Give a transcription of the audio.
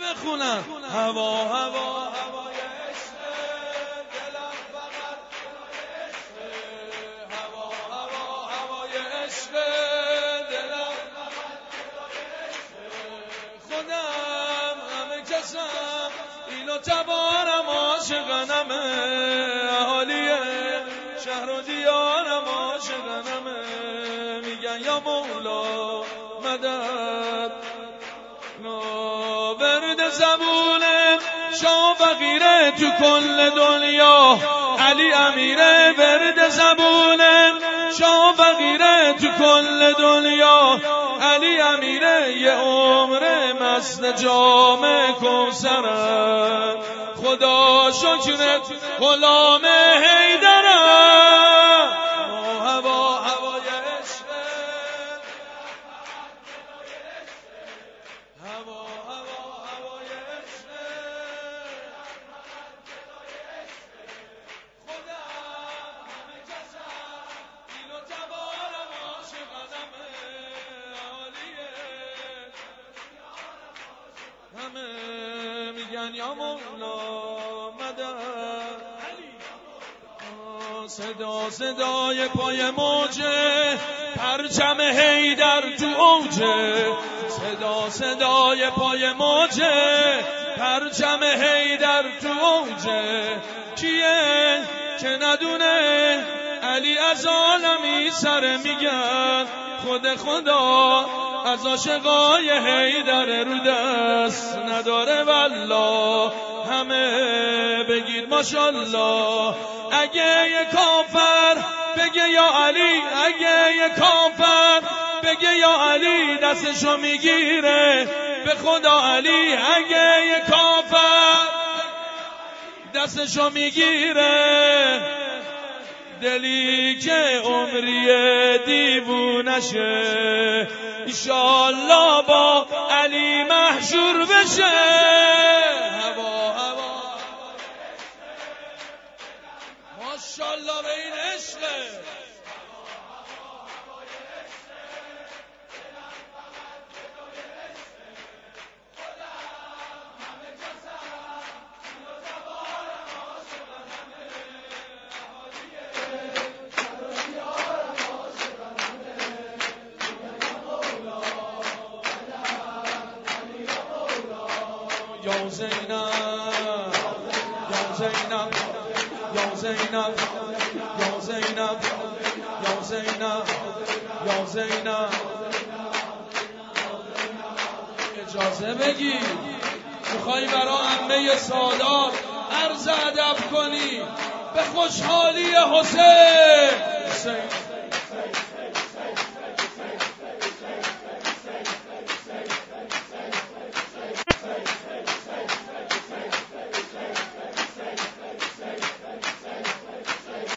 بخونن هوا هوا هوای عشق دلم فقط هوا هوا هوای عشق دلم خودم همه کسم اینو تبارم عاشقنمه اهالی شهر و دیارم عاشقنمه میگن یا مولا مدد ورد زبونه شاه فقیره تو کل دنیا علی امیره ورد زبونه شاه فقیره تو کل دنیا علی امیره یه عمره مست جام کوثرم خدا شکرت غلام حیدرم هوا هوای عشق هوا هوا هوای عشق خدا همه کسم اینو تبارم عاشقنمه عالیه همه میگن یا مولا مدد صدا صدای پای موجه پرچم حیدر تو اوجه صدا صدای پای موجه پرچم حیدر تو اوجه کیه که ندونه علی از عالمی سر میگن خود خدا از عاشقای حیدر رو دست نداره والله همه بگید ماشاءالله اگه یه کافر بگه یا علی اگه یه کافر بگه یا علی دستشو میگیره به خدا علی اگه یه کافر دستشو میگیره دلی که عمری دیوونشه انشالله با علی محشور بشه هوا هوا ماشالله به این عشقه یا زینب یا زینب یا زینب یا زینب یا زینب یا زینب اجازه بگی میخوای برا عمه سادات عرض ادب کنی به خوشحالی حسین